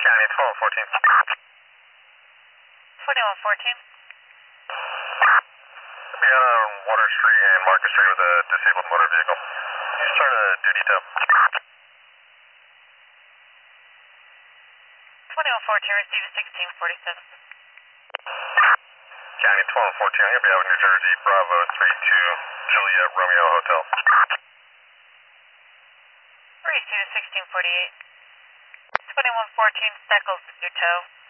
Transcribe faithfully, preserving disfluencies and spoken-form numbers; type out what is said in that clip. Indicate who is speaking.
Speaker 1: County twelve fourteen.
Speaker 2: twenty-one fourteen.
Speaker 1: Be on Water Street and Market Street with a disabled motor vehicle. He's trying to duty tow.
Speaker 2: twenty-one fourteen, receive sixteen forty-seven.
Speaker 1: County twelve fourteen, I'm going to be out of New Jersey, Bravo three two, Juliet Romeo Hotel.
Speaker 2: Receive sixteen forty-eight. twenty-one fourteen, Steckles, your tow.